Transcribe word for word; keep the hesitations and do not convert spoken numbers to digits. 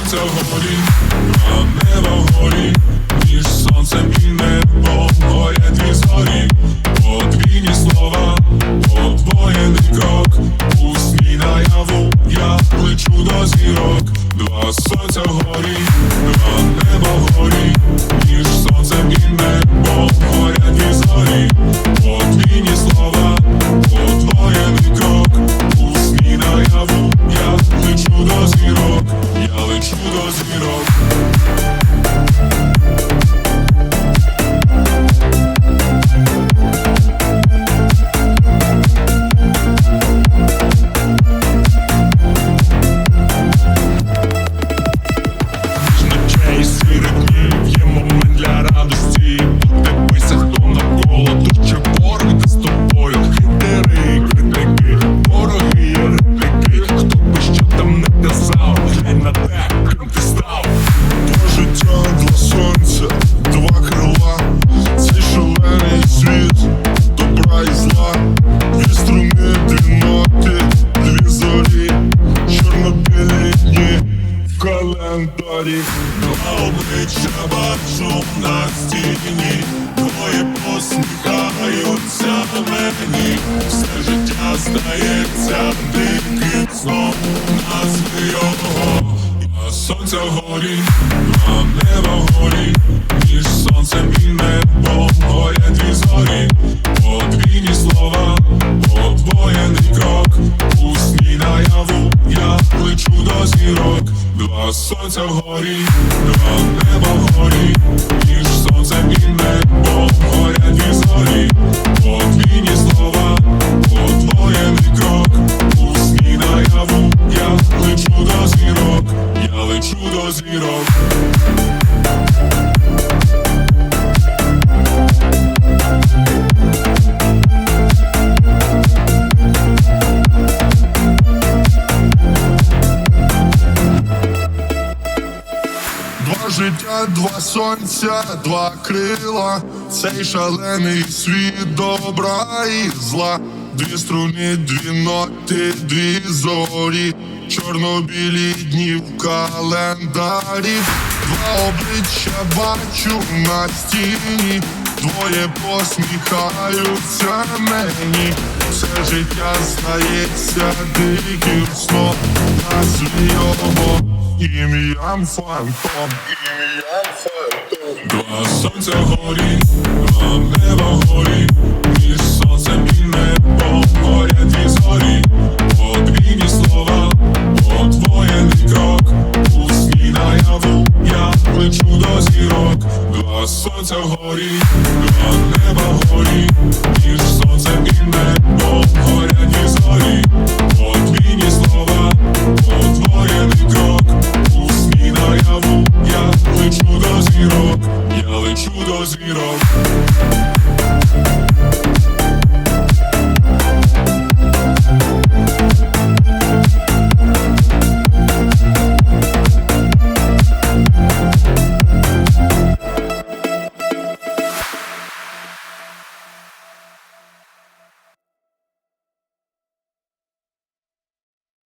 сонця горі, а небо горі, між сонцем і небом горять дві зорі, подвійні слова, подвоєний крок, у сні наяву я лечу до зірок. Два сонця горі, два небо горі, між сонцем і небом горять дві зорі, подвійні слова, подвоєний крок, у сні наяву я лечу до зірок, я лечу до зірок. Два обличчя бачу на стіні, двоє посміхаються мені, все життя здається диким сном, назви його. А сонця горі, а небо горі, між сонцем і небом горять дві зорі, подвійні слова, подвоєний крок, у сні наяву я лечу до зірок. Два сонця вгорі, два небо вгорі, між сонцем і небом горять дві зорі, подвійні слова, подвоєний крок, у сні наяву я лечу до зірок, я лечу до зірок. Два життя, два сонця, два крила, цей шалений світ добра і зла. Дві струни, дві ноти, дві зорі, чорно-білі дні в календарі. Два обличчя бачу на стіні, двоє посміхаються мені, все життя здається диким сном, назви його ім'ям фантом, ім'ям фантом. Два сонця горі, два небо горі, між сонцем і небом горять дві зорі, подвійні слова, подвоєний крок, у сні наяву я лечу до зірок. Два сонця горі, два небо горі, між сонцем і небом